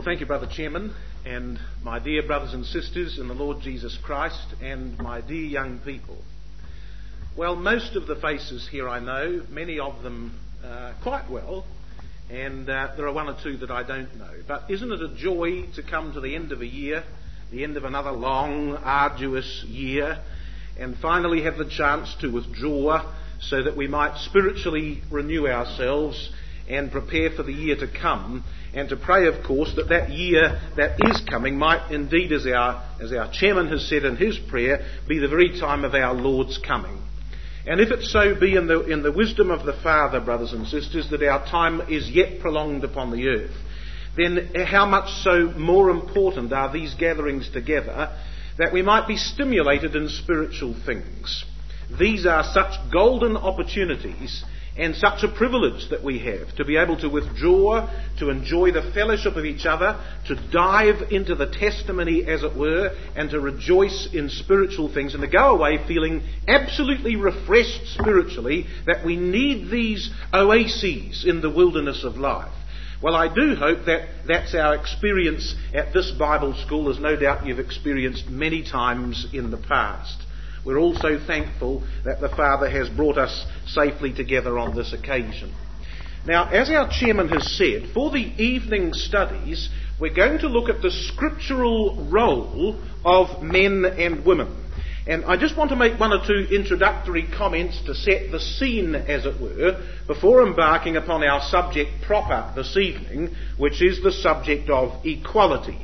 Well, thank you, Brother Chairman, and my dear brothers and sisters in the Lord Jesus Christ, and my dear young people. Well, most of the faces here I know, many of them quite well, and there are one or two that I don't know. But isn't it a joy to come to the end of a year, the end of another long, arduous year, and finally have the chance to withdraw so that we might spiritually renew ourselves and prepare for the year to come, and to pray, of course, that that year that is coming might indeed, as our chairman has said in his prayer, be the very time of our Lord's coming. And if it so be in the wisdom of the Father, brothers and sisters, that our time is yet prolonged upon the earth, then how much so more important are these gatherings together, that we might be stimulated in spiritual things. These are such golden opportunities and such a privilege that we have to be able to withdraw, to enjoy the fellowship of each other, to dive into the testimony, as it were, and to rejoice in spiritual things, and to go away feeling absolutely refreshed spiritually, that we need these oases in the wilderness of life. Well, I do hope that that's our experience at this Bible school, as no doubt you've experienced many times in the past. We're also thankful that the Father has brought us safely together on this occasion. Now, as our chairman has said, for the evening studies, we're going to look at the scriptural role of men and women. And I just want to make one or two introductory comments to set the scene, as it were, before embarking upon our subject proper this evening, which is the subject of equality.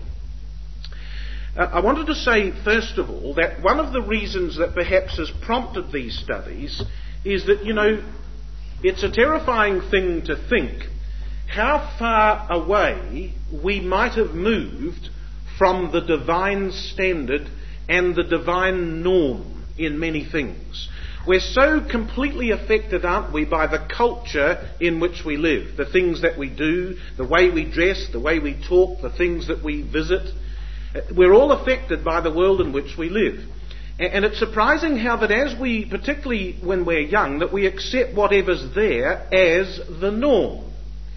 I wanted to say, first of all, that one of the reasons that perhaps has prompted these studies is that, it's a terrifying thing to think how far away we might have moved from the divine standard and the divine norm in many things. We're so completely affected, aren't we, by the culture in which we live, the things that we do, the way we dress, the way we talk, the things that we visit. We're all affected by the world in which we live. And it's surprising how that as we, particularly when we're young, that we accept whatever's there as the norm.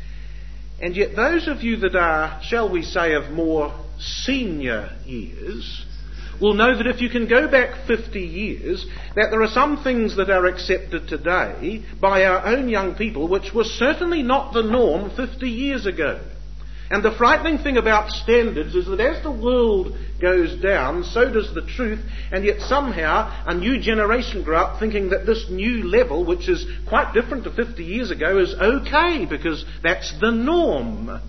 And yet those of you that are, shall we say, of more senior years, will know that if you can go back 50 years, that there are some things that are accepted today by our own young people which were certainly not the norm 50 years ago. And the frightening thing about standards is that as the world goes down, so does the truth, and yet somehow a new generation grow up thinking that this new level, which is quite different to 50 years ago, is okay, because that's the norm.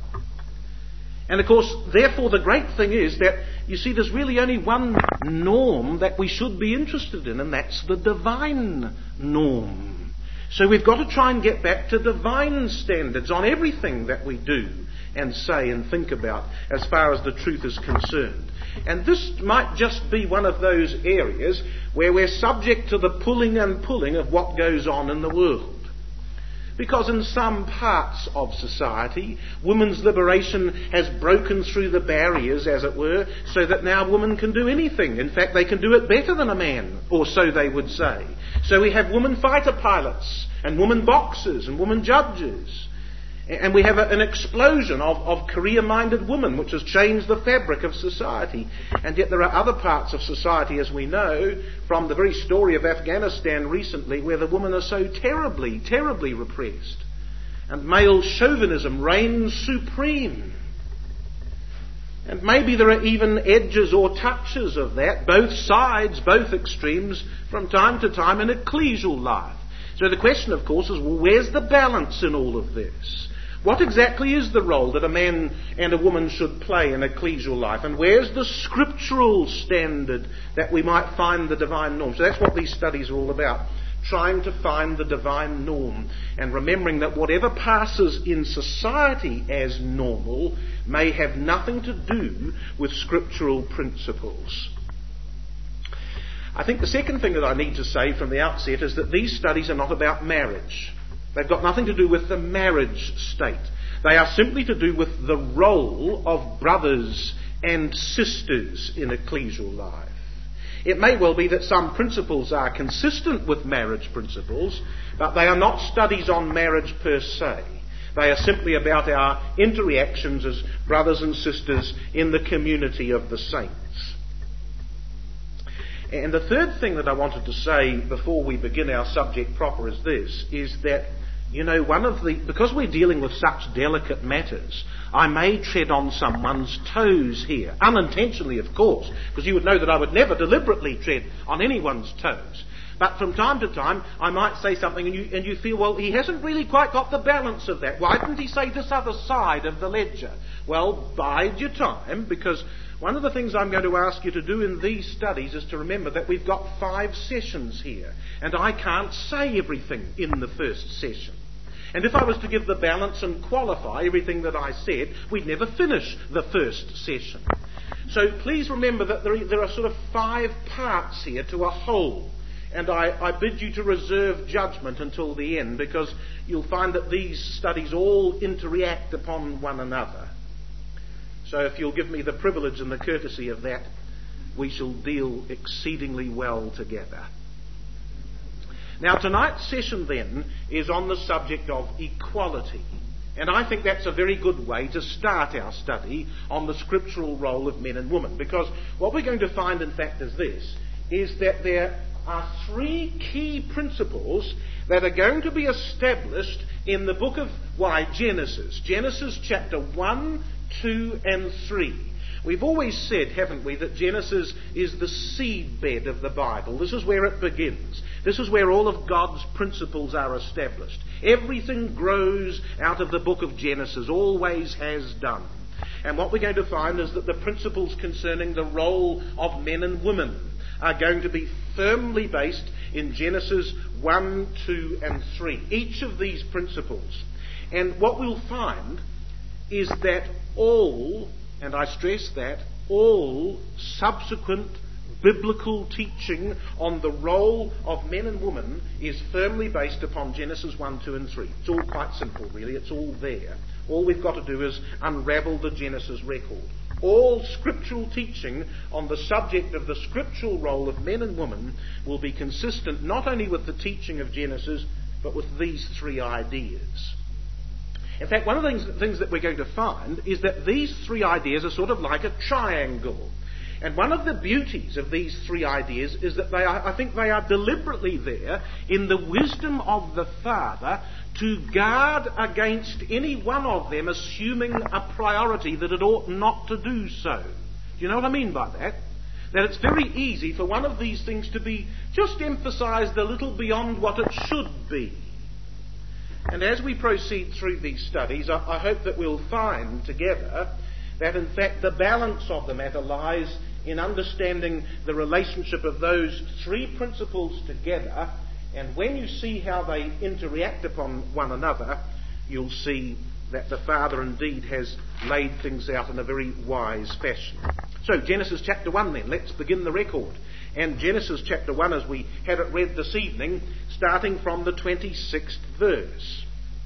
And of course, therefore, the great thing is that, you see, there's really only one norm that we should be interested in, and that's the divine norm. So we've got to try and get back to divine standards on everything that we do and say and think about as far as the truth is concerned. And this might just be one of those areas where we're subject to the pulling and pulling of what goes on in the world. Because in some parts of society, women's liberation has broken through the barriers, as it were, so that now women can do anything. In fact, they can do it better than a man, or so they would say. So we have women fighter pilots, and women boxers, and women judges. And we have an explosion of career-minded women, which has changed the fabric of society. And yet there are other parts of society, as we know, from the very story of Afghanistan recently, where the women are so terribly, terribly repressed. And male chauvinism reigns supreme. And maybe there are even edges or touches of that, both sides, both extremes, from time to time in ecclesial life. So the question, of course, is, well, where's the balance in all of this? What exactly is the role that a man and a woman should play in ecclesial life? And where's the scriptural standard that we might find the divine norm? So that's what these studies are all about, trying to find the divine norm and remembering that whatever passes in society as normal may have nothing to do with scriptural principles. I think the second thing that I need to say from the outset is that these studies are not about marriage. They've got nothing to do with the marriage state. They are simply to do with the role of brothers and sisters in ecclesial life. It may well be that some principles are consistent with marriage principles, but they are not studies on marriage per se. They are simply about our interactions as brothers and sisters in the community of the saints. And the third thing that I wanted to say before we begin our subject proper is this, is that, because we're dealing with such delicate matters, I may tread on someone's toes here. Unintentionally, of course, because you would know that I would never deliberately tread on anyone's toes. But from time to time, I might say something and you feel, well, he hasn't really quite got the balance of that. Why didn't he say this other side of the ledger? Well, bide your time, because one of the things I'm going to ask you to do in these studies is to remember that we've got 5 sessions here, and I can't say everything in the first session. And if I was to give the balance and qualify everything that I said, we'd never finish the first session. So please remember that there are sort of 5 parts here to a whole. And I bid you to reserve judgment until the end, because you'll find that these studies all interact upon one another. So if you'll give me the privilege and the courtesy of that, we shall deal exceedingly well together. Now, tonight's session then is on the subject of equality. And I think that's a very good way to start our study on the scriptural role of men and women. Because what we're going to find, in fact, is this, is that there are 3 key principles that are going to be established in the book of Genesis. Genesis chapter 1, 2 and 3. We've always said, haven't we, that Genesis is the seedbed of the Bible. This is where it begins. This is where all of God's principles are established. Everything grows out of the book of Genesis, always has done. And what we're going to find is that the principles concerning the role of men and women are going to be firmly based in Genesis 1, 2 and 3. Each of these principles. And what we'll find is that all, and I stress that, all subsequent biblical teaching on the role of men and women is firmly based upon Genesis 1, 2 and 3. It's all quite simple, really. It's all there. All we've got to do is unravel the Genesis record. All scriptural teaching on the subject of the scriptural role of men and women will be consistent not only with the teaching of Genesis, but with these 3 ideas. In fact, one of the things that we're going to find is that these 3 ideas are sort of like a triangle. And one of the beauties of these 3 ideas is that I think they are deliberately there in the wisdom of the Father to guard against any one of them assuming a priority that it ought not to do so. Do you know what I mean by that? That it's very easy for one of these things to be just emphasised a little beyond what it should be. And as we proceed through these studies, I hope that we'll find together that in fact the balance of the matter lies in understanding the relationship of those 3 principles together, and when you see how they interact upon one another, you'll see that the Father indeed has laid things out in a very wise fashion. So Genesis chapter 1 then, let's begin the record. And Genesis chapter 1, as we had it read this evening, starting from the 26th verse.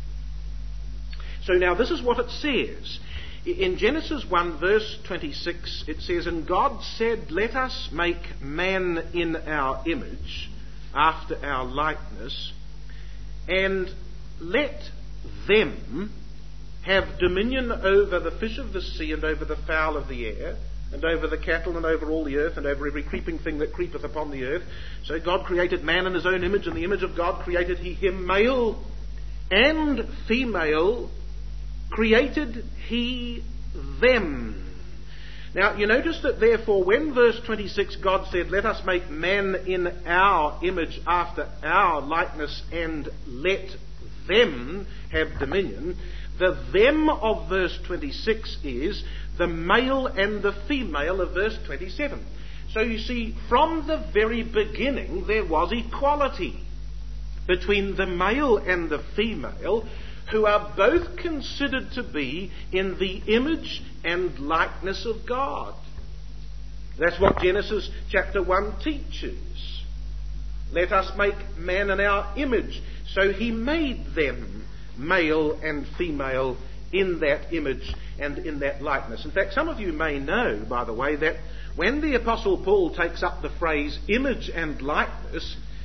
So now this is what it says. In Genesis 1 verse 26 it says, "And God said, Let us make man in our image, after our likeness, and let them have dominion over the fish of the sea, and over the fowl of the air, and over the cattle, and over all the earth, and over every creeping thing that creepeth upon the earth. So God created man in his own image, in the image of God created he him, male and female created he them." Now, you notice that therefore when verse 26 God said, "Let us make man in our image after our likeness, and let them have dominion," the them of verse 26 is the male and the female of verse 27. So you see, from the very beginning there was equality between the male and the female, who are both considered to be in the image and likeness of God. That's what Genesis chapter 1 teaches. Let us make man in our image. So he made them male and female in that image and in that likeness. In fact, some of you may know, by the way, that when the Apostle Paul takes up the phrase image and likeness,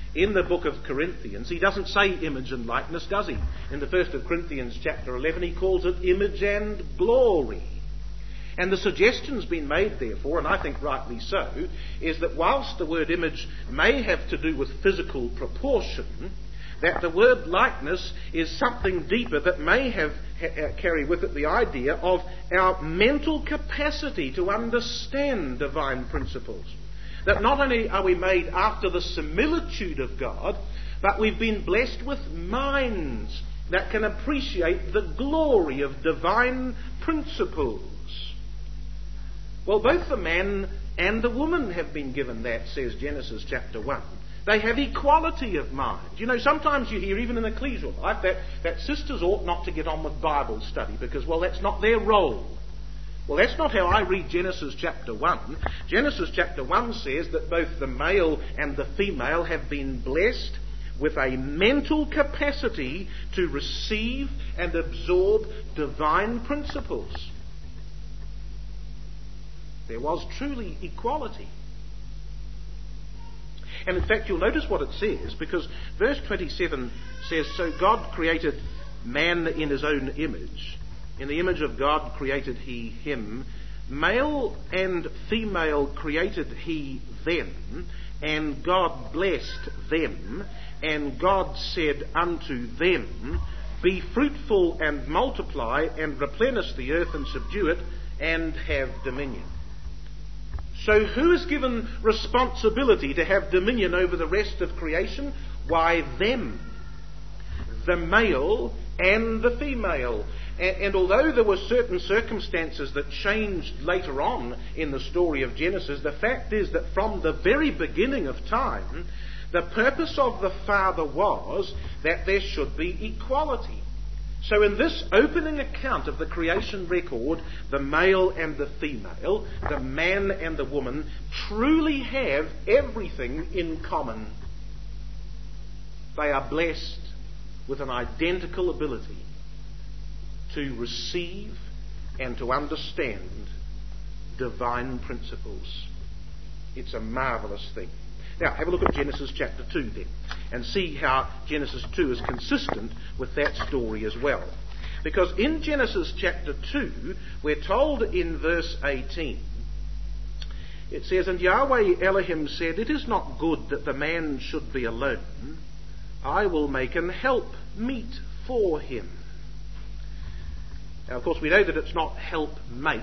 in the book of Corinthians, he doesn't say image and likeness, does he? In the 1st of Corinthians chapter 11, he calls it image and glory. And the suggestion's been made, therefore, and I think rightly so, is that whilst the word image may have to do with physical proportion, that the word likeness is something deeper that may carry with it the idea of our mental capacity to understand divine principles. That not only are we made after the similitude of God, but we've been blessed with minds that can appreciate the glory of divine principles. Well, both the man and the woman have been given that, says Genesis chapter 1. They have equality of mind. You know, sometimes you hear, even in ecclesial life, that sisters ought not to get on with Bible study because, well, that's not their role. Well, that's not how I read Genesis chapter 1. Genesis chapter 1 says that both the male and the female have been blessed with a mental capacity to receive and absorb divine principles. There was truly equality. And in fact, you'll notice what it says, because verse 27 says, "So God created man in his own image. In the image of God created he him. Male and female created he them. And God blessed them. And God said unto them, Be fruitful and multiply, and replenish the earth and subdue it, and have dominion." So who is given responsibility to have dominion over the rest of creation? Why, them. The male and the female. And although there were certain circumstances that changed later on in the story of Genesis, the fact is that from the very beginning of time, the purpose of the Father was that there should be equality. So in this opening account of the creation record, the male and the female, the man and the woman, truly have everything in common. They are blessed with an identical ability to receive and to understand divine principles. It's a marvellous thing. Now, have a look at Genesis chapter 2 then, and see how Genesis 2 is consistent with that story as well. Because in Genesis chapter 2, we're told in verse 18, it says, "And Yahweh Elohim said, It is not good that the man should be alone. I will make an help meet for him." Now, of course, we know that it's not help mate.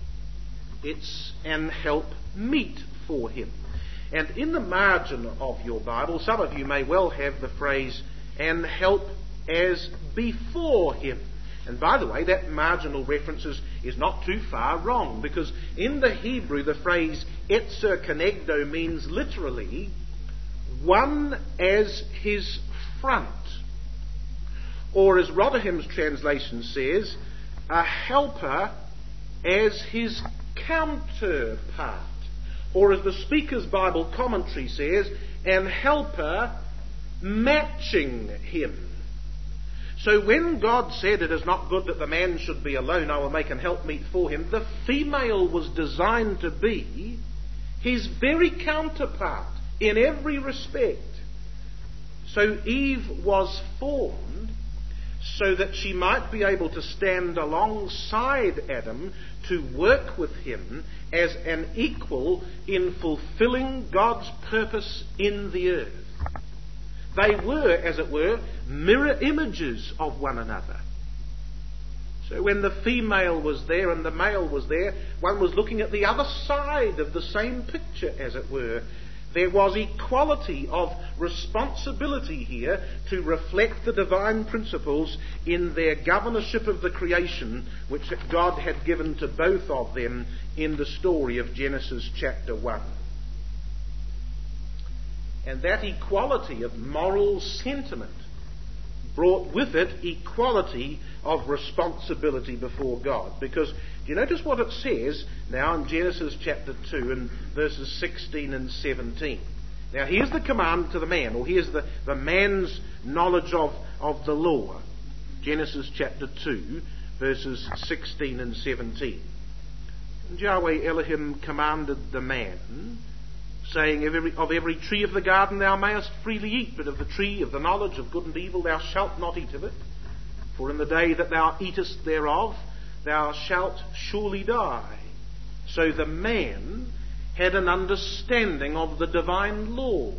It's an help meet for him. And in the margin of your Bible, some of you may well have the phrase, "and help as before him." And by the way, that marginal reference is not too far wrong, because in the Hebrew, the phrase etzer kenegdo means literally one as his front. Or as Rotherham's translation says, a helper as his counterpart. Or as the Speaker's Bible commentary says, an helper matching him. So when God said it is not good that the man should be alone, I will make an helpmeet for him, the female was designed to be his very counterpart in every respect. So Eve was formed so that she might be able to stand alongside Adam to work with him as an equal in fulfilling God's purpose in the earth. They were, as it were, mirror images of one another. So when the female was there and the male was there, one was looking at the other side of the same picture, as it were. There was equality of responsibility here to reflect the divine principles in their governorship of the creation, which God had given to both of them in the story of Genesis chapter 1. And that equality of moral sentiment brought with it equality of responsibility before God. Because do you notice what it says now in Genesis chapter 2 and verses 16 and 17? Now here's the command to the man, or here's the man's knowledge of the law. Genesis chapter 2 verses 16 and 17. And Yahweh Elohim commanded the man, saying, of every tree of the garden thou mayest freely eat, but of the tree of the knowledge of good and evil thou shalt not eat of it. For in the day that thou eatest thereof, thou shalt surely die. So the man had an understanding of the divine law.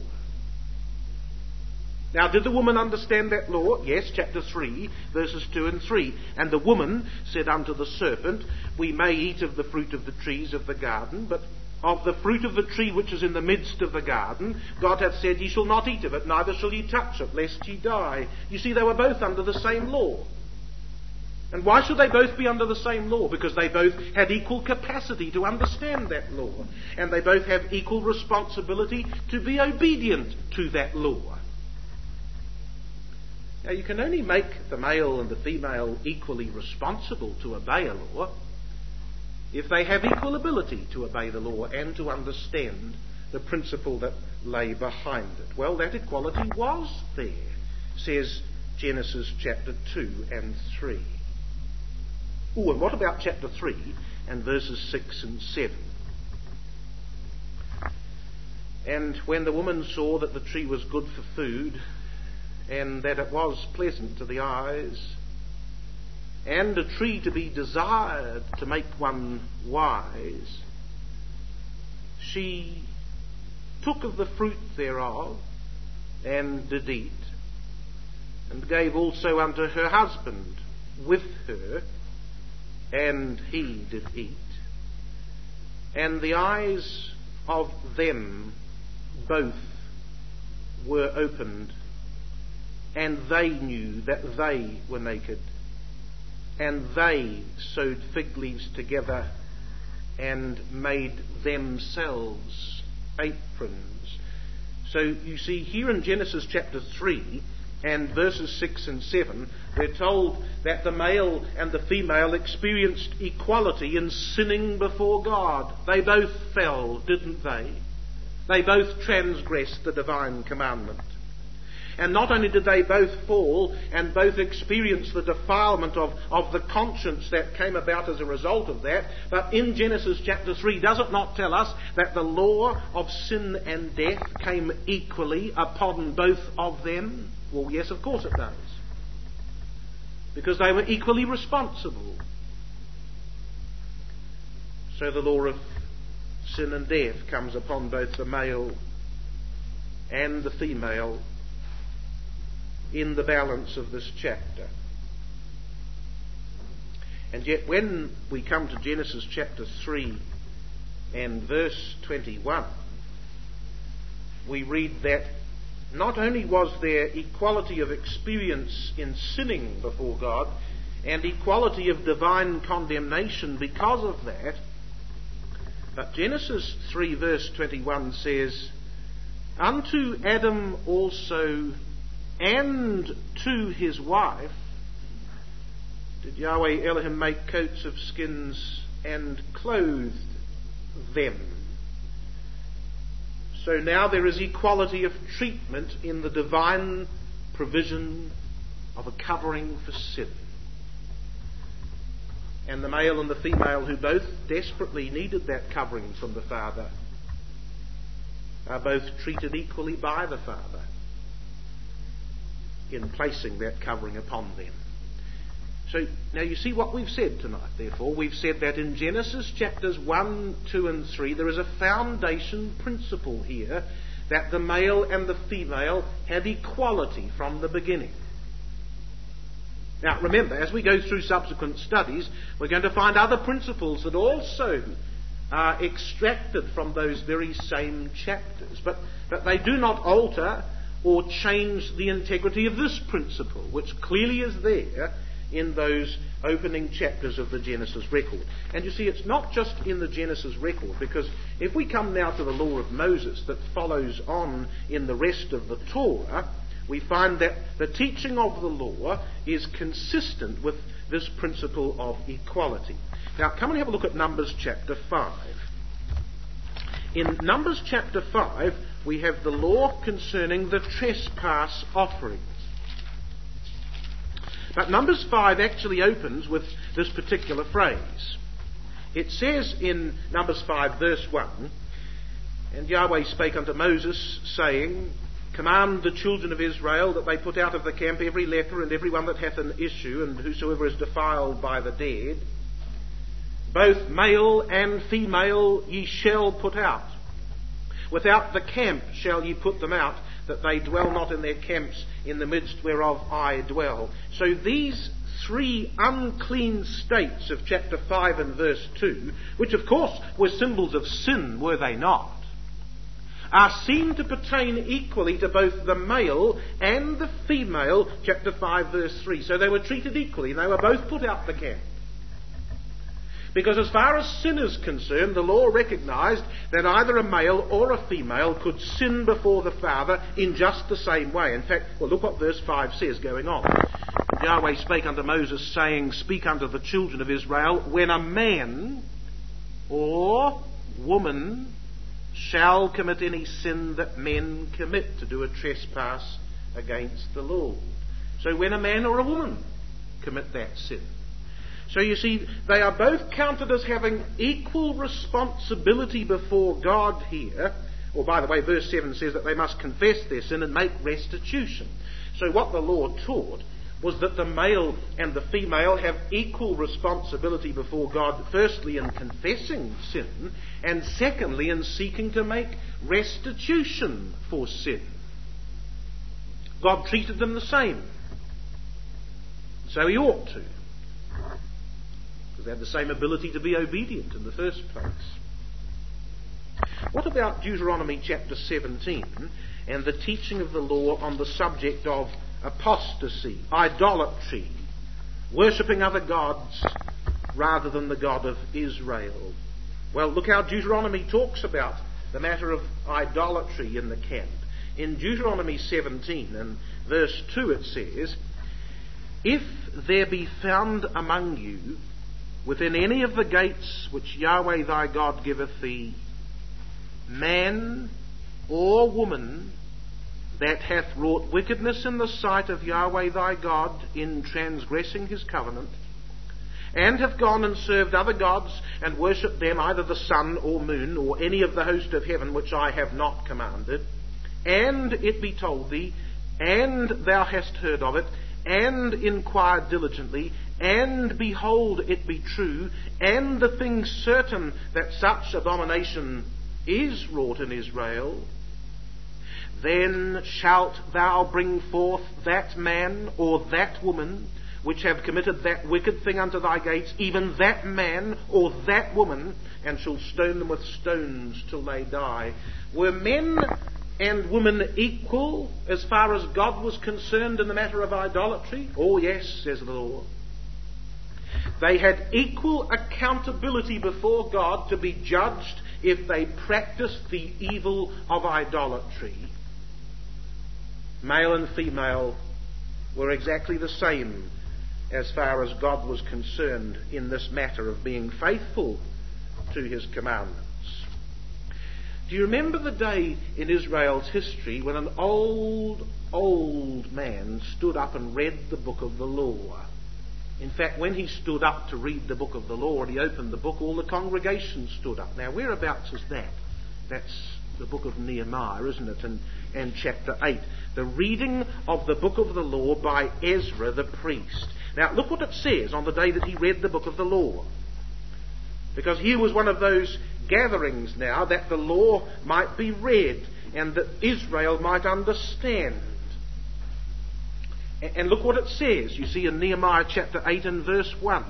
Now, did the woman understand that law? Yes, chapter 3, verses 2 and 3. And the woman said unto the serpent, We may eat of the fruit of the trees of the garden, but of the fruit of the tree which is in the midst of the garden, God hath said, Ye shall not eat of it, neither shall ye touch it, lest ye die. You see, they were both under the same law. And why should they both be under the same law? Because they both had equal capacity to understand that law. And they both have equal responsibility to be obedient to that law. Now, you can only make the male and the female equally responsible to obey a law if they have equal ability to obey the law and to understand the principle that lay behind it. Well, that equality was there, says Genesis chapter 2 and 3. Oh, and what about chapter 3 and verses 6 and 7? And when the woman saw that the tree was good for food, and that it was pleasant to the eyes, and a tree to be desired to make one wise, she took of the fruit thereof, and did eat, and gave also unto her husband with her, and he did eat. And the eyes of them both were opened, and they knew that they were naked. And they sewed fig leaves together and made themselves aprons. So you see here in Genesis chapter 3 and verses 6 and 7, we're told that the male and the female experienced equality in sinning before God. They both fell, didn't they? They both transgressed the divine commandment. And not only did they both fall and both experience the defilement of the conscience that came about as a result of that, but in Genesis chapter 3, does it not tell us that the law of sin and death came equally upon both of them? Well, yes, of course it does. Because they were equally responsible. So the law of sin and death comes upon both the male and the female in the balance of this chapter. And yet when we come to Genesis chapter 3 and verse 21, we read that not only was there equality of experience in sinning before God and equality of divine condemnation because of that, but Genesis 3 verse 21 says, Unto Adam also and to his wife did Yahweh Elohim make coats of skins and clothed them. So now there is equality of treatment in the divine provision of a covering for sin. And the male and the female, who both desperately needed that covering from the Father, are both treated equally by the Father in placing that covering upon them. So now you see what we've said tonight, therefore. We've said that in Genesis chapters 1, 2 and 3 there is a foundation principle here that the male and the female had equality from the beginning. Now remember, as we go through subsequent studies, we're going to find other principles that also are extracted from those very same chapters. But they do not alter or change the integrity of this principle, which clearly is there in those opening chapters of the Genesis record. And you see, it's not just in the Genesis record, because if we come now to the law of Moses that follows on in the rest of the Torah, we find that the teaching of the law is consistent with this principle of equality. Now, come and have a look at Numbers chapter 5. In Numbers chapter 5, we have the law concerning the trespass offerings. But Numbers 5 actually opens with this particular phrase. It says in Numbers 5 verse 1, And Yahweh spake unto Moses, saying, Command the children of Israel that they put out of the camp every leper and every one that hath an issue, and whosoever is defiled by the dead. Both male and female ye shall put out. Without the camp shall ye put them out, that they dwell not in their camps in the midst whereof I dwell. So these three unclean states of chapter 5 and verse 2, which of course were symbols of sin, were they not, are seen to pertain equally to both the male and the female, chapter 5 verse 3. So they were treated equally, and they were both put out the camp. Because as far as sin is concerned, the law recognised that either a male or a female could sin before the Father in just the same way. In fact, well, look what verse 5 says going on. Yahweh spake unto Moses, saying, Speak unto the children of Israel, when a man or woman shall commit any sin that men commit, to do a trespass against the Lord. So when a man or a woman commit that sin. So you see, they are both counted as having equal responsibility before God here. Or by the way, verse 7 says that they must confess their sin and make restitution. So what the Lord taught was that the male and the female have equal responsibility before God, firstly in confessing sin, and secondly in seeking to make restitution for sin. God treated them the same. So he ought to. Because they had the same ability to be obedient in the first place. What about Deuteronomy chapter 17 and the teaching of the law on the subject of apostasy, idolatry, worshipping other gods rather than the God of Israel? Well, look how Deuteronomy talks about the matter of idolatry in the camp. In Deuteronomy 17 and verse 2 it says, If there be found among you within any of the gates which Yahweh thy God giveth thee, man or woman that hath wrought wickedness in the sight of Yahweh thy God in transgressing his covenant, and have gone and served other gods, and worshipped them, either the sun or moon, or any of the host of heaven which I have not commanded, and it be told thee, and thou hast heard of it, and inquired diligently, and behold, it be true, and the thing certain that such abomination is wrought in Israel, then shalt thou bring forth that man or that woman which have committed that wicked thing unto thy gates, even that man or that woman, and shall stone them with stones till they die. Were men and women equal as far as God was concerned in the matter of idolatry? Oh yes, says the law. They had equal accountability before God to be judged if they practiced the evil of idolatry. Male and female were exactly the same as far as God was concerned in this matter of being faithful to his commandments. Do you remember the day in Israel's history when an old man stood up and read the book of the law? In fact, when he stood up to read the book of the law and he opened the book, all the congregation stood up. Now, whereabouts is that? That's the book of Nehemiah, isn't it? And chapter 8. The reading of the book of the law by Ezra the priest. Now, look what it says on the day that he read the book of the law. Because here was one of those gatherings now that the law might be read and that Israel might understand. And look what it says. You see in Nehemiah chapter 8 and verse 1.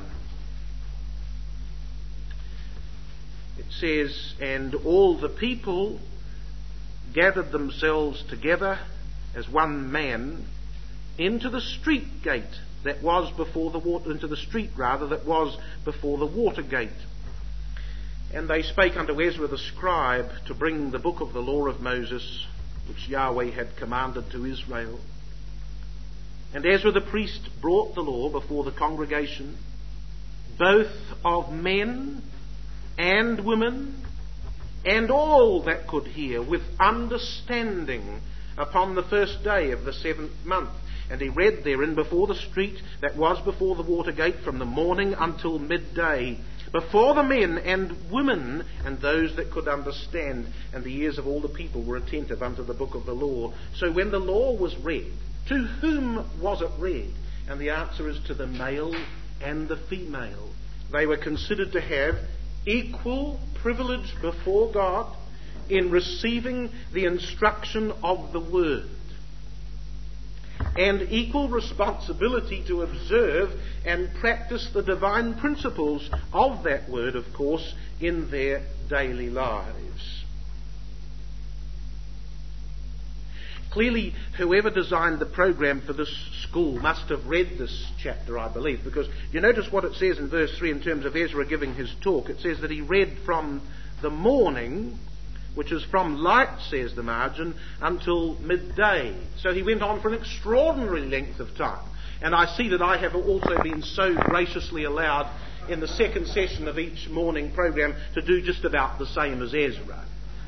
It says, And all the people gathered themselves together as one man into the street gate that was before the water, into the street rather, that was before the water gate. And they spake unto Ezra the scribe to bring the book of the law of Moses, which Yahweh had commanded to Israel. And Ezra the priest brought the law before the congregation, both of men and women, and all that could hear, with understanding, upon the first day of the 7th month. And he read therein before the street that was before the water gate from the morning until midday. before the men and women and those that could understand, and the ears of all the people were attentive unto the book of the law. So when the law was read, to whom was it read? And the answer is to the male and the female. They were considered to have equal privilege before God in receiving the instruction of the Word, and equal responsibility to observe and practice the divine principles of that Word, of course, in their daily lives. Clearly, whoever designed the program for this school must have read this chapter, I believe, because you notice what it says in verse 3 in terms of Ezra giving his talk. It says that he read from the morning, which is from light, says the margin, until midday. So he went on for an extraordinary length of time. And I see that I have also been so graciously allowed in the second session of each morning program to do just about the same as Ezra.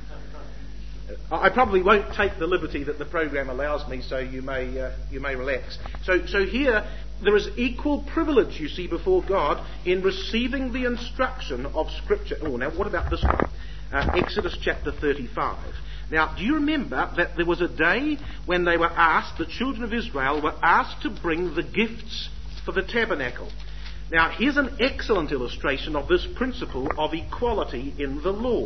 I probably won't take the liberty that the program allows me, so you may relax. So here there is equal privilege, you see, before God in receiving the instruction of Scripture. Oh, now what about this one? Exodus chapter 35. Now, do you remember that there was a day when they were asked, the children of Israel were asked to bring the gifts for the tabernacle? Now, here's an excellent illustration of this principle of equality in the law.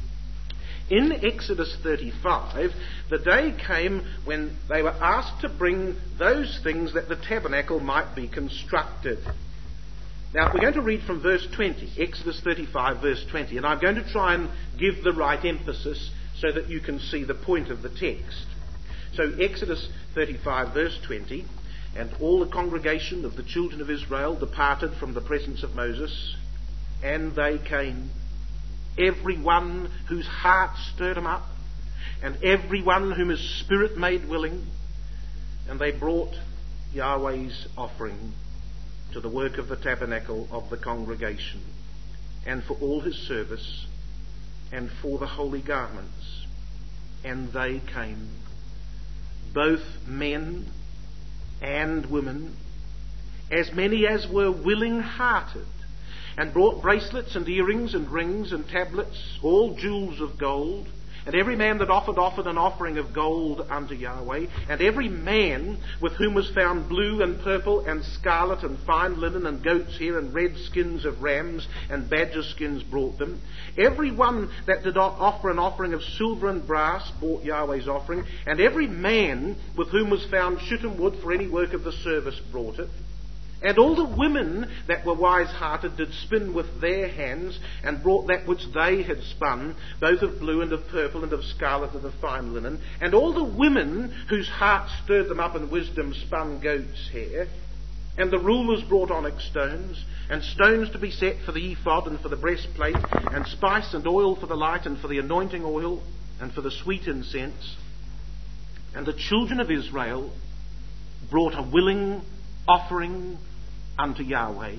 In Exodus 35, the day came when they were asked to bring those things that the tabernacle might be constructed. Now, we're going to read from verse 20, Exodus 35, verse 20, and I'm going to try and give the right emphasis so that you can see the point of the text. So, Exodus 35, verse 20, and all the congregation of the children of Israel departed from the presence of Moses, and they came, every one whose heart stirred him up, and every one whom his spirit made willing, and they brought Yahweh's offering to the work of the tabernacle of the congregation, and for all his service, and for the holy garments. And they came, both men and women, as many as were willing-hearted, and brought bracelets and earrings and rings and tablets, all jewels of gold. And every man that offered an offering of gold unto Yahweh, and every man with whom was found blue and purple and scarlet and fine linen and goat's hair and red skins of rams and badger skins brought them. Every one that did offer an offering of silver and brass brought Yahweh's offering, and every man with whom was found shittim wood for any work of the service brought it. And all the women that were wise-hearted did spin with their hands, and brought that which they had spun, both of blue and of purple and of scarlet and of fine linen. And all the women whose hearts stirred them up in wisdom spun goat's hair. And the rulers brought onyx stones, and stones to be set for the ephod and for the breastplate, and spice and oil for the light, and for the anointing oil, and for the sweet incense. And the children of Israel brought a willing offering unto Yahweh,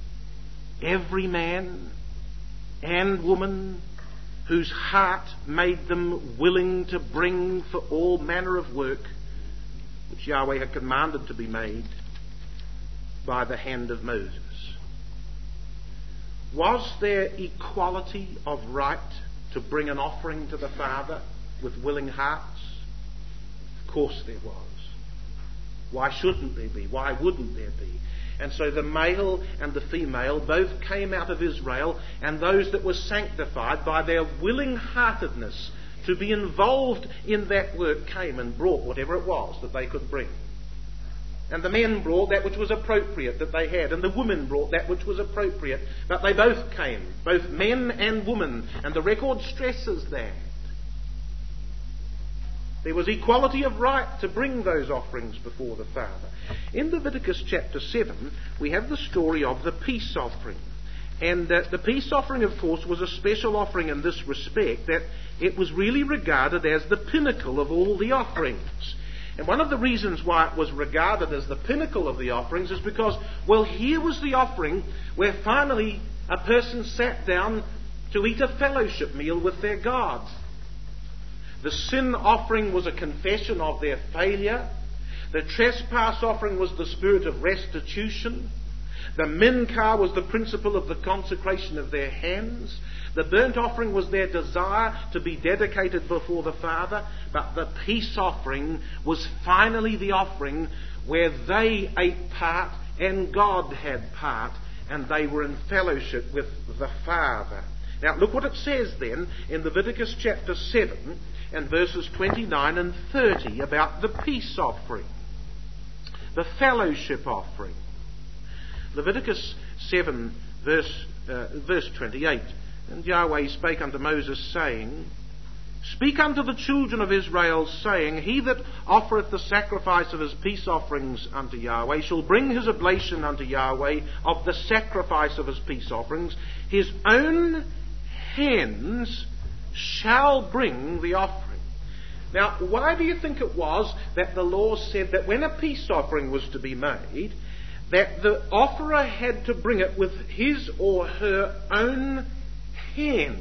every man and woman whose heart made them willing to bring for all manner of work which Yahweh had commanded to be made by the hand of Moses. Was there equality of right to bring an offering to the Father with willing hearts? Of course there was. Why shouldn't there be? Why wouldn't there be? And so the male and the female both came out of Israel, and those that were sanctified by their willing-heartedness to be involved in that work came and brought whatever it was that they could bring. And the men brought that which was appropriate that they had, and the women brought that which was appropriate. But they both came, both men and women, and the record stresses that. There was equality of right to bring those offerings before the Father. In Leviticus chapter 7, we have the story of the peace offering. And the peace offering, of course, was a special offering in this respect, that it was really regarded as the pinnacle of all the offerings. And one of the reasons why it was regarded as the pinnacle of the offerings is because, well, here was the offering where finally a person sat down to eat a fellowship meal with their God. The sin offering was a confession of their failure. The trespass offering was the spirit of restitution. The mincha was the principle of the consecration of their hands. The burnt offering was their desire to be dedicated before the Father. But the peace offering was finally the offering where they ate part and God had part, and they were in fellowship with the Father. Now look what it says then in Leviticus chapter 7 and verses 29 and 30 about the peace offering, the fellowship offering. Leviticus 7 verse 28. And Yahweh spake unto Moses, saying, Speak unto the children of Israel, saying, He that offereth the sacrifice of his peace offerings unto Yahweh shall bring his oblation unto Yahweh of the sacrifice of his peace offerings. His own hands shall bring the offering. Now, why do you think it was that the law said that when a peace offering was to be made, that the offerer had to bring it with his or her own hands?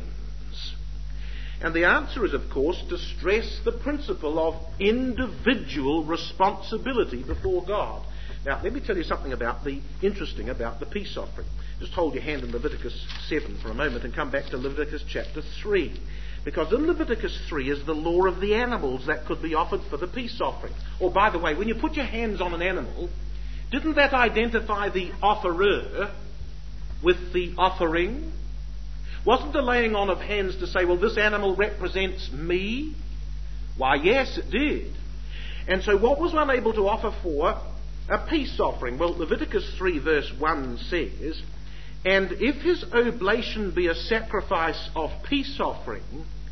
And the answer is, of course, to stress the principle of individual responsibility before God. Now, let me tell you something interesting about the peace offering. Just hold your hand in Leviticus 7 for a moment and come back to Leviticus chapter 3. Because in Leviticus 3 is the law of the animals that could be offered for the peace offering. Or, by the way, when you put your hands on an animal, didn't that identify the offerer with the offering? Wasn't the laying on of hands to say, well, this animal represents me? Why, yes, it did. And so what was one able to offer for a peace offering? Well, Leviticus 3 verse 1 says, And if his oblation be a sacrifice of peace offering,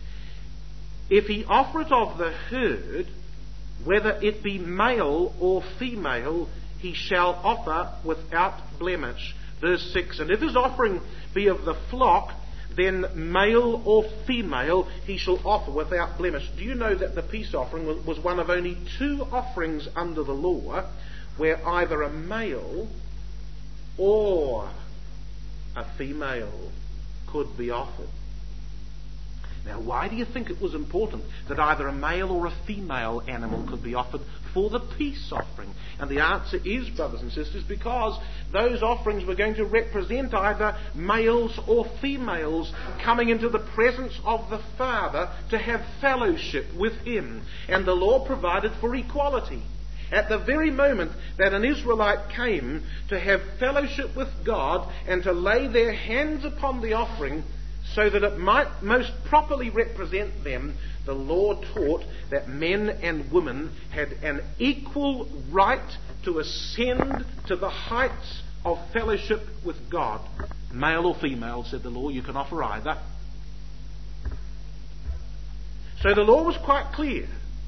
if he offer it of the herd, whether it be male or female, he shall offer without blemish. Verse 6, And if his offering be of the flock, then male or female he shall offer without blemish. Do you know that the peace offering was one of only 2 offerings under the law where either a male or a female could be offered? Now, why do you think it was important that either a male or a female animal could be offered for the peace offering? And the answer is, brothers and sisters, because those offerings were going to represent either males or females coming into the presence of the Father to have fellowship with Him. And the law provided for equality. At the very moment that an Israelite came to have fellowship with God and to lay their hands upon the offering, so that it might most properly represent them, the law taught that men and women had an equal right to ascend to the heights of fellowship with God. Male or female, said the law, you can offer either. So the law was quite clear.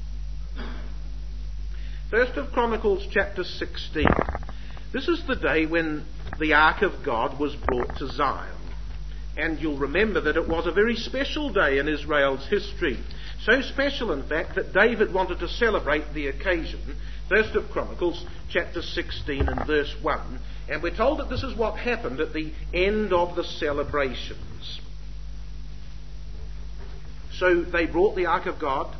1st of Chronicles chapter 16. This is the day when the Ark of God was brought to Zion. And you'll remember that it was a very special day in Israel's history. So special, in fact, that David wanted to celebrate the occasion. 1st of Chronicles, chapter 16 and verse 1. And we're told that this is what happened at the end of the celebrations. So they brought the Ark of God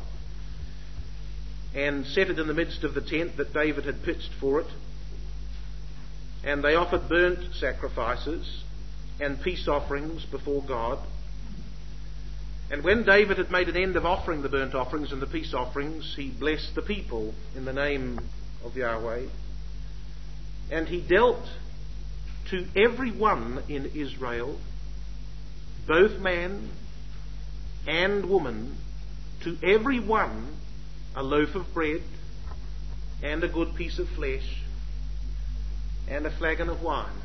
and set it in the midst of the tent that David had pitched for it. And they offered burnt sacrifices and peace offerings before God. And when David had made an end of offering the burnt offerings and the peace offerings, he blessed the people in the name of Yahweh. And he dealt to every one in Israel, both man and woman, to every one a loaf of bread and a good piece of flesh and a flagon of wine.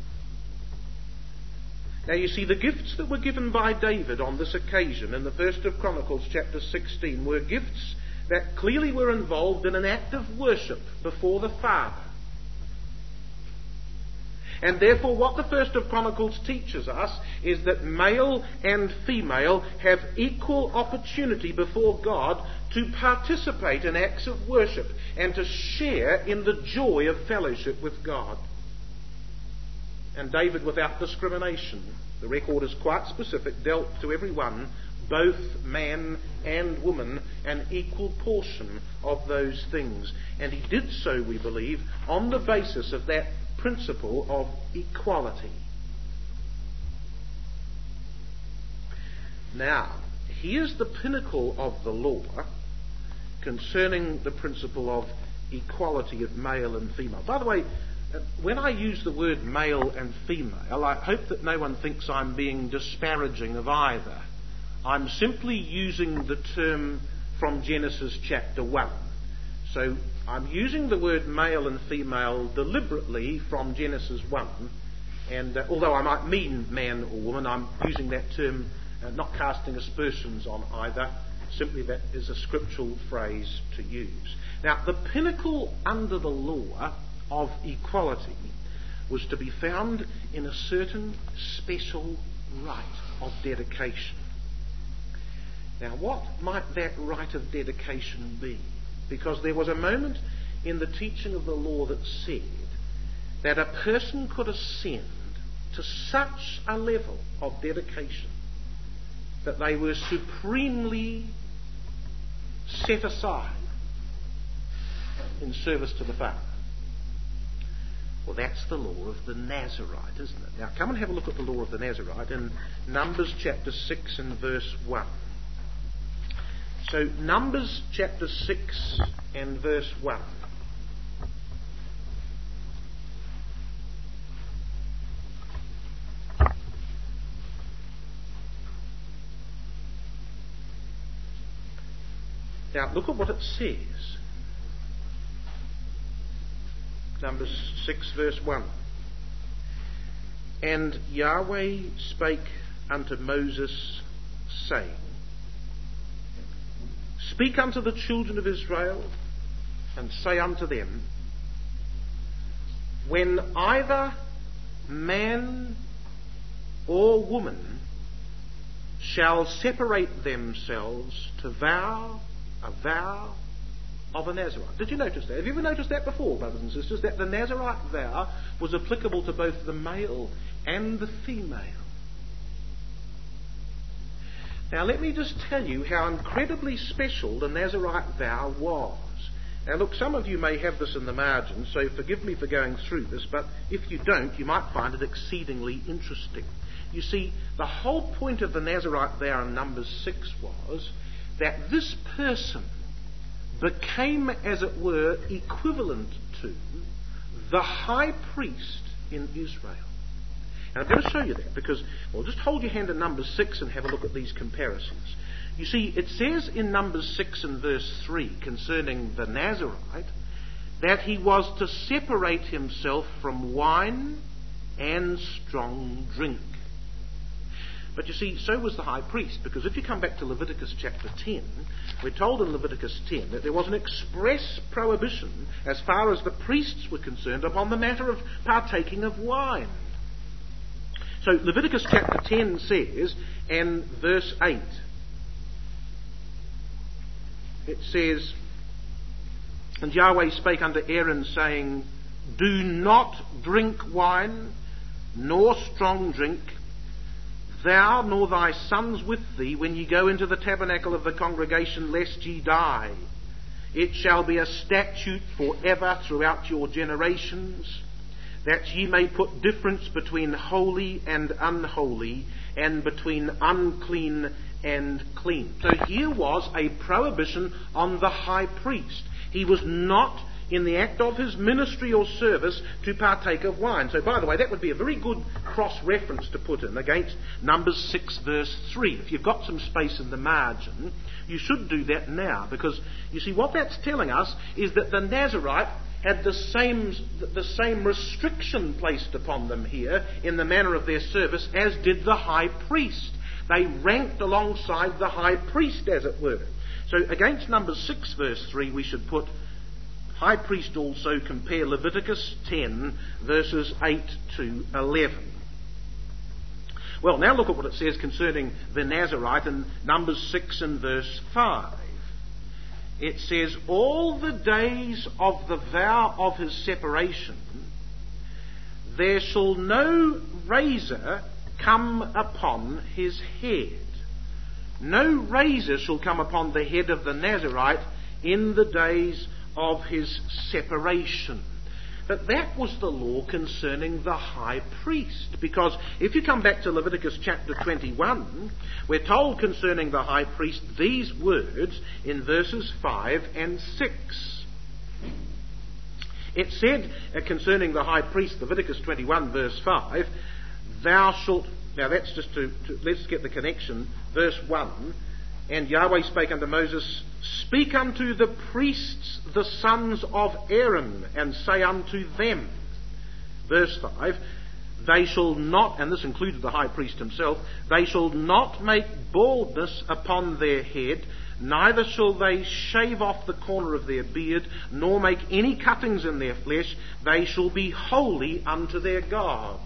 Now you see, the gifts that were given by David on this occasion in the 1st of Chronicles chapter 16 were gifts that clearly were involved in an act of worship before the Father. And therefore what the 1st of Chronicles teaches us is that male and female have equal opportunity before God to participate in acts of worship and to share in the joy of fellowship with God. And David, without discrimination, the record is quite specific, dealt to every one, both man and woman, an equal portion of those things. And he did so, we believe, on the basis of that principle of equality. Now, here's the pinnacle of the law concerning the principle of equality of male and female. By the way, when I use the word male and female, I hope that no one thinks I'm being disparaging of either. I'm simply using the term from Genesis chapter 1. So I'm using the word male and female deliberately from Genesis 1. And although I might mean man or woman, I'm using that term not casting aspersions on either. Simply that is a scriptural phrase to use. Now, the pinnacle under the law of equality was to be found in a certain special rite of dedication. Now, what might that rite of dedication be? Because there was a moment in the teaching of the law that said that a person could ascend to such a level of dedication that they were supremely set aside in service to the Father. Well, that's the law of the Nazarite, isn't it? Now, come and have a look at the law of the Nazarite in Numbers chapter 6 and verse 1. So, Numbers chapter 6 and verse 1. Now, look at what it says. Numbers 6 verse 1. And Yahweh spake unto Moses, saying, Speak unto the children of Israel, and say unto them, When either man or woman shall separate themselves to vow a vow of a Nazarite. Did you notice that? Have you ever noticed that before, brothers and sisters, that the Nazarite vow was applicable to both the male and the female? Now, let me just tell you how incredibly special the Nazarite vow was. Now, look, some of you may have this in the margin, so forgive me for going through this, but if you don't, you might find it exceedingly interesting. You see, the whole point of the Nazarite vow in Numbers 6 was that this person became, as it were, equivalent to the high priest in Israel. And I'm going to show you that because, well, just hold your hand in Numbers 6 and have a look at these comparisons. You see, it says in Numbers 6 and verse 3 concerning the Nazarite that he was to separate himself from wine and strong drink. But you see, so was the high priest, because if you come back to Leviticus chapter 10, we're told in Leviticus 10 that there was an express prohibition as far as the priests were concerned upon the matter of partaking of wine. So Leviticus chapter 10 says, and verse 8, it says, And Yahweh spake unto Aaron, saying, Do not drink wine, nor strong drink, thou nor thy sons with thee, when ye go into the tabernacle of the congregation, lest ye die. It shall be a statute for ever throughout your generations, that ye may put difference between holy and unholy, and between unclean and clean. So here was a prohibition on the high priest. He was not in the act of his ministry or service to partake of wine. So, by the way, that would be a very good cross-reference to put in against Numbers 6 verse 3. If you've got some space in the margin, you should do that now, because, you see, what that's telling us is that the Nazarite had the same restriction placed upon them here in the manner of their service as did the high priest. They ranked alongside the high priest, as it were. So against Numbers 6 verse 3 we should put high priest also. Compare Leviticus 10 verses 8 to 11. Well, now look at what it says concerning the Nazarite in Numbers 6 and verse 5. It says, All the days of the vow of his separation, there shall no razor come upon his head. No razor shall come upon the head of the Nazarite in the days of his separation. But that was the law concerning the high priest. Because if you come back to Leviticus chapter 21, we're told concerning the high priest these words in verses 5 and 6. It said concerning the high priest, Leviticus 21 verse 5, thou shalt... Now that's just let's get the connection. Verse 1, and Yahweh spake unto Moses, speak unto the priests, the sons of Aaron, and say unto them. Verse 5, they shall not, and this included the high priest himself, they shall not make baldness upon their head, neither shall they shave off the corner of their beard, nor make any cuttings in their flesh. They shall be holy unto their God.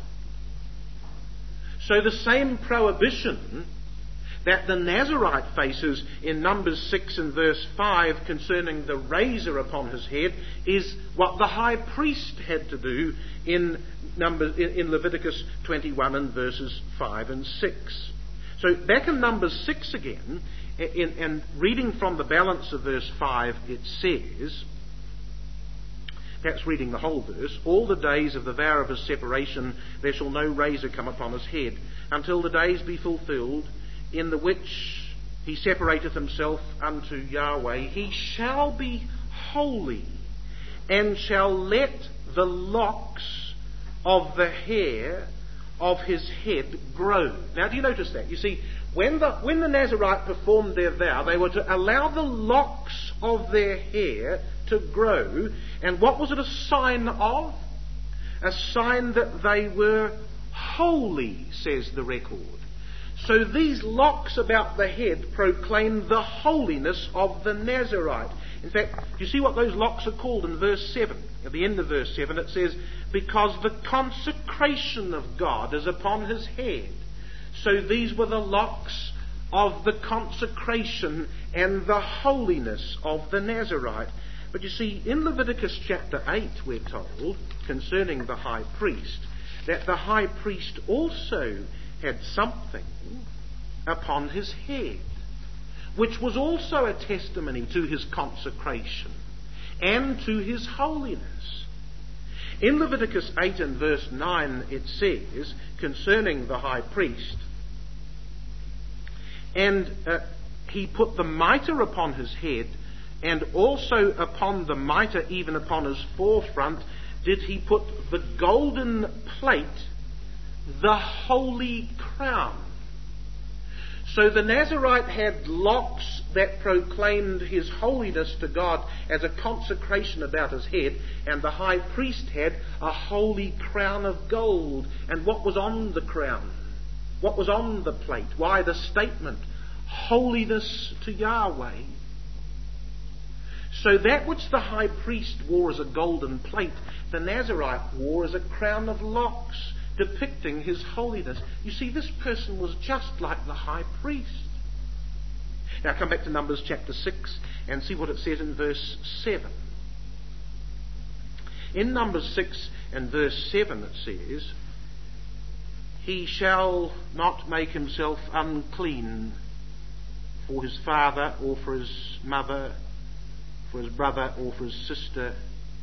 So the same prohibition that the Nazarite faces in Numbers 6 and verse 5 concerning the razor upon his head is what the high priest had to do in Leviticus 21 and verses 5 and 6. So back in Numbers 6 again, and reading from the balance of verse 5, it says, that's reading the whole verse, all the days of the vow of his separation there shall no razor come upon his head, until the days be fulfilled, in the which he separateth himself unto Yahweh. He shall be holy, and shall let the locks of the hair of his head grow. Now do you notice that? You see, when the Nazarite performed their vow, they were to allow the locks of their hair to grow. And what was it a sign of? A sign that they were holy, says the record. So these locks about the head proclaim the holiness of the Nazarite. In fact, do you see what those locks are called in verse 7? At the end of verse 7 it says, because the consecration of God is upon his head. So these were the locks of the consecration and the holiness of the Nazarite. But you see, in Leviticus chapter 8 we're told, concerning the high priest, that the high priest also had something upon his head, which was also a testimony to his consecration and to his holiness. In Leviticus 8 and verse 9 it says, concerning the high priest, and he put the mitre upon his head, and also upon the mitre, even upon his forefront, did he put the golden plate, the holy crown. So the Nazarite had locks that proclaimed his holiness to God as a consecration about his head, and the high priest had a holy crown of gold. And what was on the crown? What was on the plate? Why, the statement, holiness to Yahweh. So that which the high priest wore as a golden plate, the Nazarite wore as a crown of locks, depicting his holiness. You see, this person was just like the high priest. Now come back to Numbers chapter 6 and see what it says in verse 7. In Numbers 6 and verse 7 it says, he shall not make himself unclean for his father or for his mother, for his brother or for his sister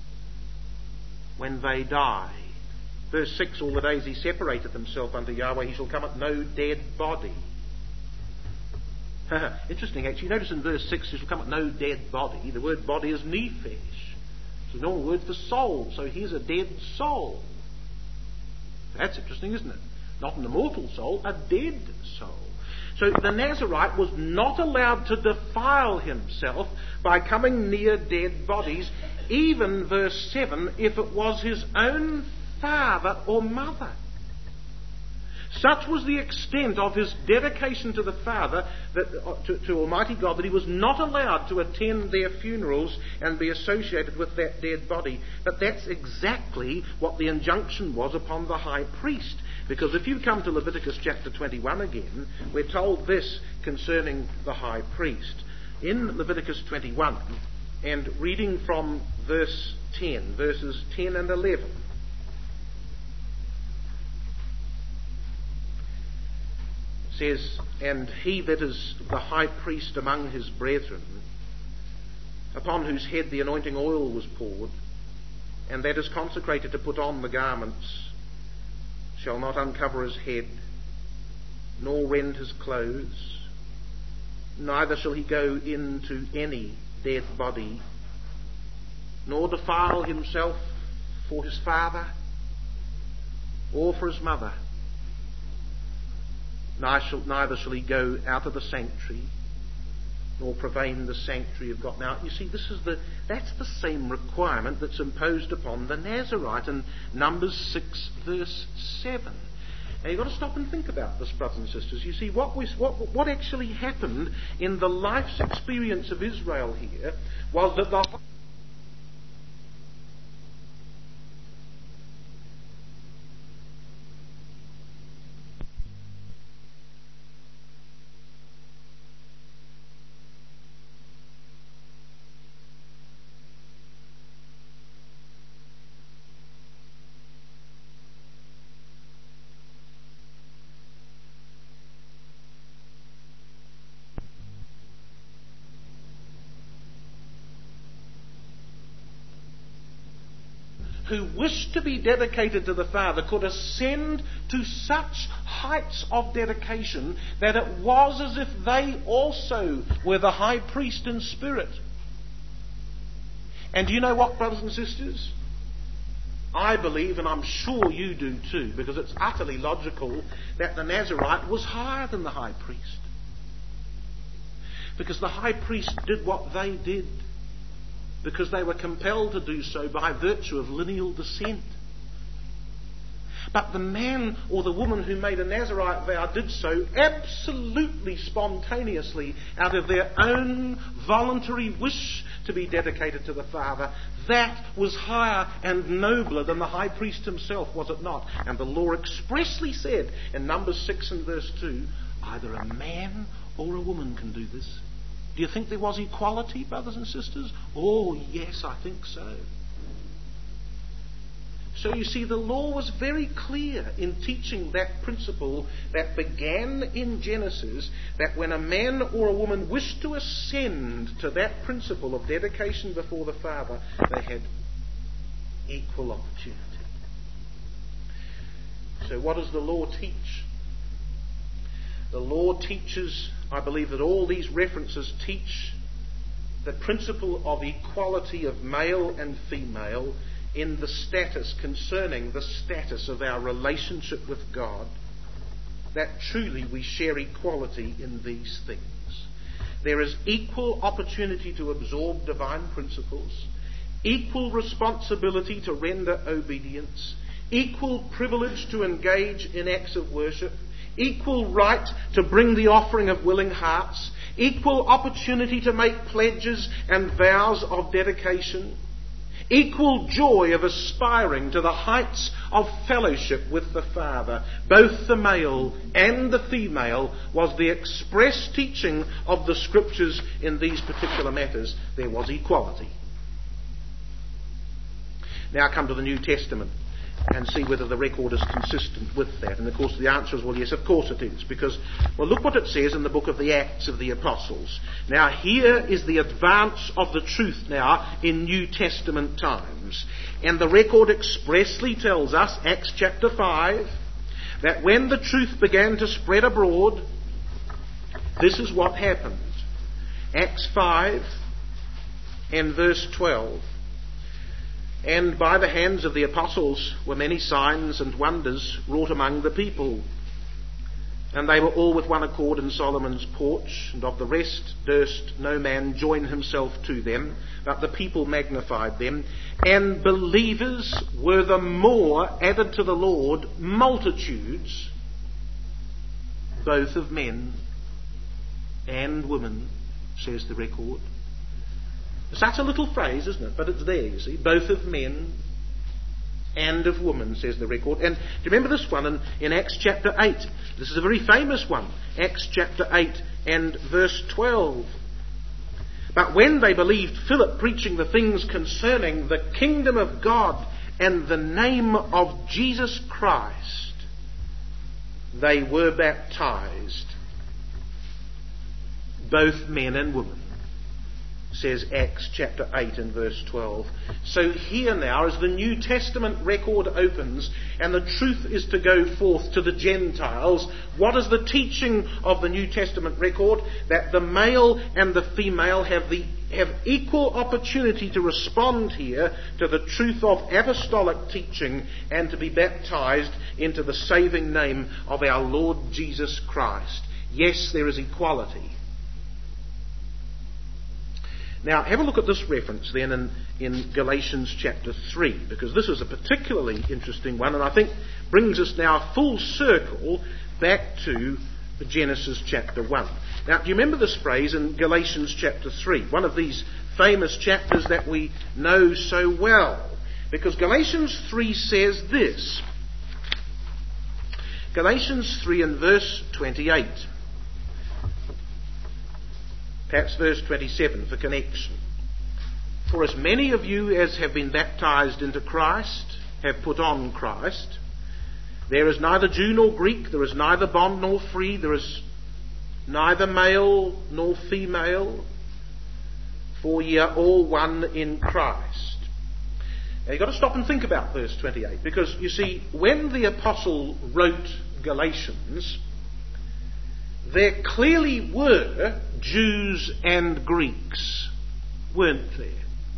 when they die. Verse 6, all the days he separateth himself unto Yahweh, he shall come at no dead body. Interesting, actually. Notice in verse 6, he shall come at no dead body. The word body is nephesh. It's a normal word for soul. So here's a dead soul. That's interesting, isn't it? Not an immortal soul, a dead soul. So the Nazarite was not allowed to defile himself by coming near dead bodies, even, verse 7, if it was his own father or mother. Such was the extent of his dedication to the Father, to Almighty God, that he was not allowed to attend their funerals and be associated with that dead body. But that's exactly what the injunction was upon the high priest. Because if you come to Leviticus chapter 21 again, we're told this concerning the high priest. In Leviticus 21, and reading from verse 10, verses 10 and 11, says, and he that is the high priest among his brethren, upon whose head the anointing oil was poured, and that is consecrated to put on the garments, shall not uncover his head, nor rend his clothes, neither shall he go into any dead body, nor defile himself for his father or for his mother, neither shall he go out of the sanctuary, nor profane the sanctuary of God. Now, you see, that's the same requirement that's imposed upon the Nazarite in Numbers 6, verse 7. Now, you've got to stop and think about this, brothers and sisters. You see, what actually happened in the life's experience of Israel here was that who wished to be dedicated to the Father could ascend to such heights of dedication that it was as if they also were the high priest in spirit. And do you know what, brothers and sisters? I believe, and I'm sure you do too, because it's utterly logical, that the Nazarite was higher than the high priest. Because the high priest did what they did, because they were compelled to do so by virtue of lineal descent. But the man or the woman who made a Nazarite vow did so absolutely spontaneously out of their own voluntary wish to be dedicated to the Father. That was higher and nobler than the high priest himself, was it not? And the law expressly said in Numbers 6 and verse 2, either a man or a woman can do this. Do you think there was equality, brothers and sisters? Oh, yes, I think so. So you see, the law was very clear in teaching that principle that began in Genesis, that when a man or a woman wished to ascend to that principle of dedication before the Father, they had equal opportunity. So what does the law teach? The law teaches, I believe that all these references teach the principle of equality of male and female in the status, concerning the status of our relationship with God, that truly we share equality in these things. There is equal opportunity to absorb divine principles, equal responsibility to render obedience, equal privilege to engage in acts of worship, equal right to bring the offering of willing hearts, equal opportunity to make pledges and vows of dedication, equal joy of aspiring to the heights of fellowship with the Father. Both the male and the female was the express teaching of the Scriptures in these particular matters. There was equality. Now come to the New Testament and see whether the record is consistent with that. And of course the answer is, well, yes, of course it is. Because, well, look what it says in the book of the Acts of the Apostles. Now here is the advance of the truth now in New Testament times. And the record expressly tells us, Acts chapter 5, that when the truth began to spread abroad, this is what happened. Acts 5 and verse 12. And by the hands of the apostles were many signs and wonders wrought among the people. And they were all with one accord in Solomon's porch, and of the rest durst no man join himself to them, but the people magnified them. And believers were the more added to the Lord, multitudes, both of men and women, says the record. Such a little phrase, isn't it? But it's there, you see. Both of men and of women, says the record. And do you remember this one in Acts chapter 8? This is a very famous one. Acts chapter 8 and verse 12. But when they believed Philip preaching the things concerning the kingdom of God and the name of Jesus Christ, they were baptized, both men and women. says Acts chapter 8 and verse 12. So here now, as the New Testament record opens and the truth is to go forth to the Gentiles, what is the teaching of the New Testament record? That the male and the female have equal opportunity to respond here to the truth of apostolic teaching and to be baptized into the saving name of our Lord Jesus Christ. Yes, there is equality. Now, have a look at this reference then in Galatians chapter 3, because this is a particularly interesting one, and I think brings us now full circle back to Genesis chapter 1. Now, do you remember this phrase in Galatians chapter 3, one of these famous chapters that we know so well? Because Galatians 3 says this. Galatians 3 and verse 28. Perhaps verse 27 for connection. For as many of you as have been baptized into Christ have put on Christ. There is neither Jew nor Greek, there is neither bond nor free, there is neither male nor female, for ye are all one in Christ. Now you've got to stop and think about verse 28, because you see, when the apostle wrote Galatians, there clearly were Jews and Greeks, weren't there?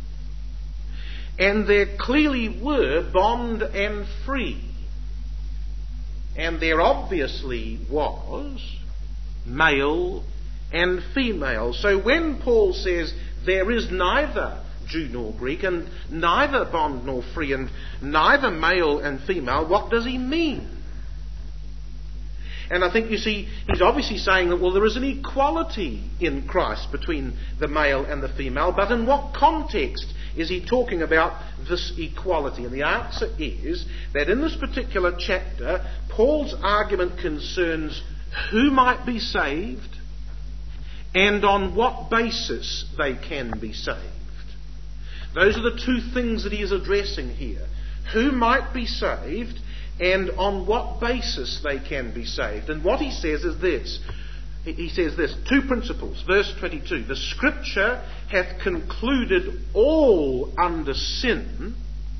And there clearly were bond and free. And there obviously was male and female. So when Paul says there is neither Jew nor Greek, and neither bond nor free, and neither male and female, what does he mean? And I think, you see, he's obviously saying that, well, there is an equality in Christ between the male and the female, but in what context is he talking about this equality? And the answer is that in this particular chapter, Paul's argument concerns who might be saved and on what basis they can be saved. Those are the two things that he is addressing here. Who might be saved and on what basis they can be saved. And what he says is this. He says this, two principles. Verse 22, the Scripture hath concluded all under sin.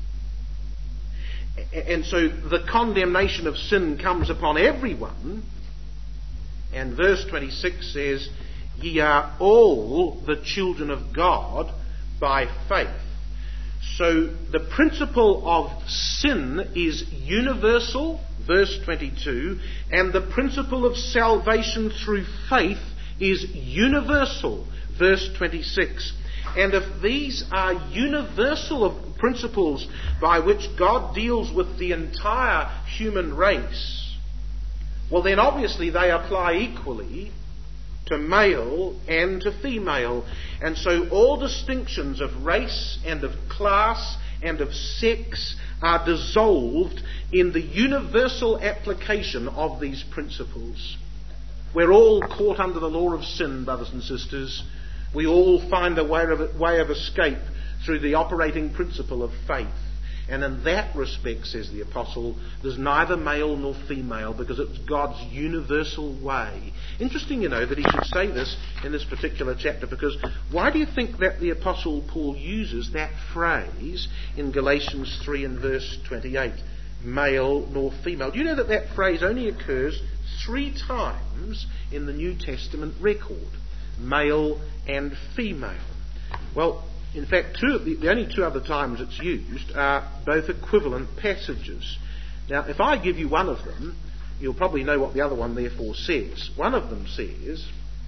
And so the condemnation of sin comes upon everyone. And verse 26 says, ye are all the children of God by faith. So the principle of sin is universal, verse 22, and the principle of salvation through faith is universal, verse 26. And if these are universal principles by which God deals with the entire human race, well then obviously they apply equally to male and to female. And so all distinctions of race and of class and of sex are dissolved in the universal application of these principles. We're all caught under the law of sin, brothers and sisters. We all find a way of escape through the operating principle of faith. And in that respect, says the apostle, there's neither male nor female, because it's God's universal way. Interesting, you know, that he should say this in this particular chapter, because why do you think that the apostle Paul uses that phrase in Galatians 3 and verse 28? Male nor female. Do you know that that phrase only occurs 3 times in the New Testament record? Male and female. Well, in fact, the only 2 other times it's used are both equivalent passages. Now, if I give you one of them, you'll probably know what the other one therefore says. One of them says,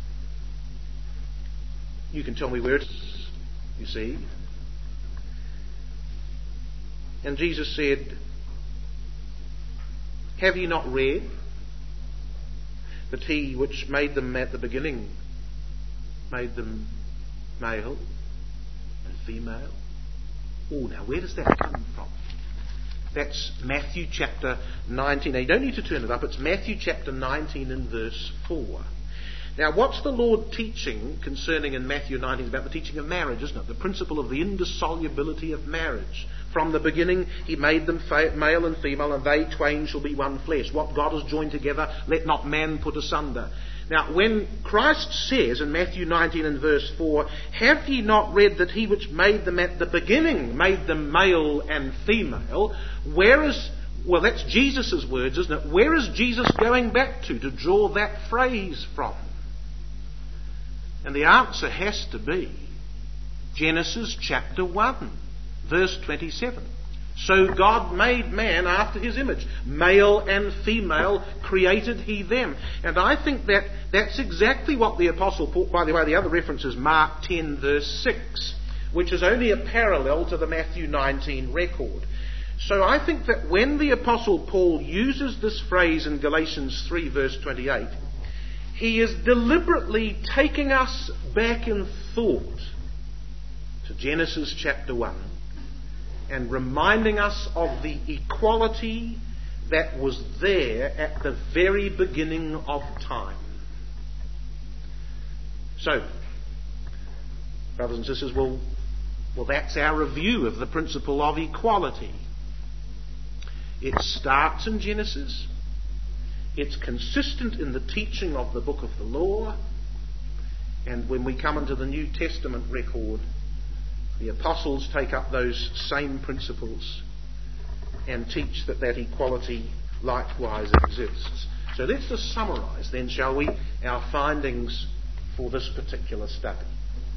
you can tell me where it is, you see. And Jesus said, have ye not read that he which made them at the beginning made them male and female? Oh, now where does that come from? That's Matthew chapter 19. Now you don't need to turn it up. It's Matthew chapter 19 and verse 4. Now what's the Lord teaching concerning in Matthew 19 about the teaching of marriage, isn't it? The principle of the indissolubility of marriage. from the beginning he made them male and female, and they twain shall be one flesh. What God has joined together, let not man put asunder. Now, when Christ says in Matthew 19 and verse 4, have ye not read that he which made them at the beginning made them male and female? Well, that's Jesus' words, isn't it? Where is Jesus going back to draw that phrase from? And the answer has to be Genesis chapter 1, verse 27. So God made man after his image. Male and female created he them. And I think that that's exactly what the Apostle Paul, by the way, the other reference is Mark 10, verse 6, which is only a parallel to the Matthew 19 record. So I think that when the Apostle Paul uses this phrase in Galatians 3, verse 28, he is deliberately taking us back in thought to Genesis chapter 1 and reminding us of the equality that was there at the very beginning of time. So, brothers and sisters, well, that's our review of the principle of equality. It starts in Genesis. It's consistent in the teaching of the book of the law. And when we come into the New Testament record, the apostles take up those same principles and teach that equality likewise exists. So let's just summarise then, shall we, our findings for this particular study.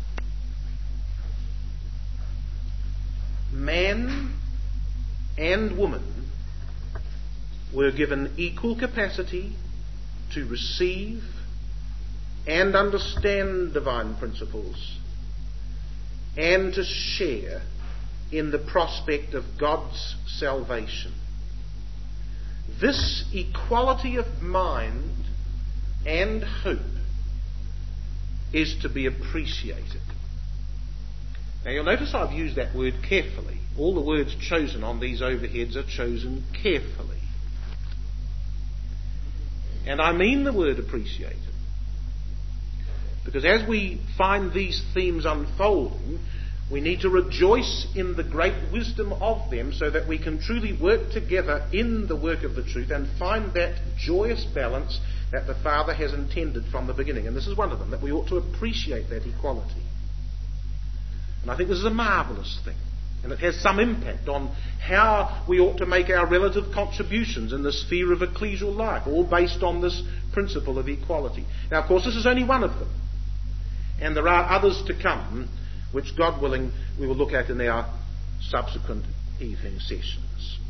Man and woman were given equal capacity to receive and understand divine principles and to share in the prospect of God's salvation. This equality of mind and hope is to be appreciated. Now you'll notice I've used that word carefully. All the words chosen on these overheads are chosen carefully. And I mean the word appreciated. Because as we find these themes unfolding, we need to rejoice in the great wisdom of them so that we can truly work together in the work of the truth and find that joyous balance that the Father has intended from the beginning. And this is one of them, that we ought to appreciate that equality. And I think this is a marvellous thing. And it has some impact on how we ought to make our relative contributions in the sphere of ecclesial life, all based on this principle of equality. Now, of course, this is only one of them. And there are others to come, which, God willing, we will look at in our subsequent evening sessions.